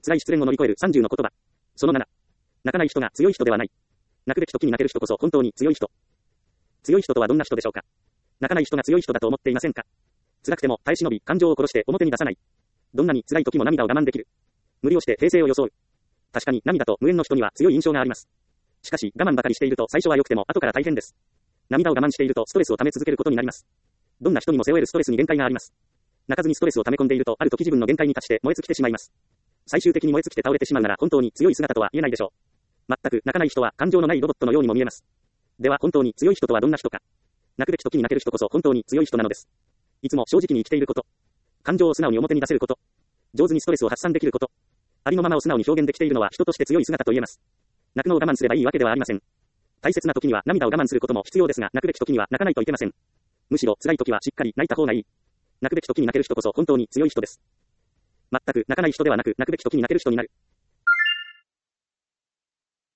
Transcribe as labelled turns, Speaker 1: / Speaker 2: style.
Speaker 1: 辛い失恋を乗り越える30の言葉。その7。泣かない人が強い人ではない。泣くべき時に泣ける人こそ本当に強い人。強い人とはどんな人でしょうか。泣かない人が強い人だと思っていませんか。辛くても耐え忍び、感情を殺して表に出さない。どんなに辛い時も涙を我慢できる。無理をして平静を装う。確かに涙と無縁の人には強い印象があります。しかし我慢ばかりしていると最初は良くても後から大変です。涙を我慢しているとストレスを溜め続けることになります。どんな人にも背負えるストレスに限界があります。泣かずにストレスを溜め込んでいるとある時自分の限界に達して燃え尽きてしまいます。最終的に燃え尽きて倒れてしまうなら本当に強い姿とは言えないでしょう。全く泣かない人は感情のないロボットのようにも見えます。では本当に強い人とはどんな人か。泣くべき時に泣ける人こそ本当に強い人なのです。いつも正直に生きていること。感情を素直に表に出せること。上手にストレスを発散できること。ありのままを素直に表現できているのは人として強い姿と言えます。泣くのを我慢すればいいわけではありません。大切な時には涙を我慢することも必要ですが、泣くべき時には泣かないといけません。むしろ辛い時はしっかり泣いた方がいい。泣くべき時に泣ける人こそ本当に強い人です。全く泣かない人ではなく、泣くべき時に泣ける人になる。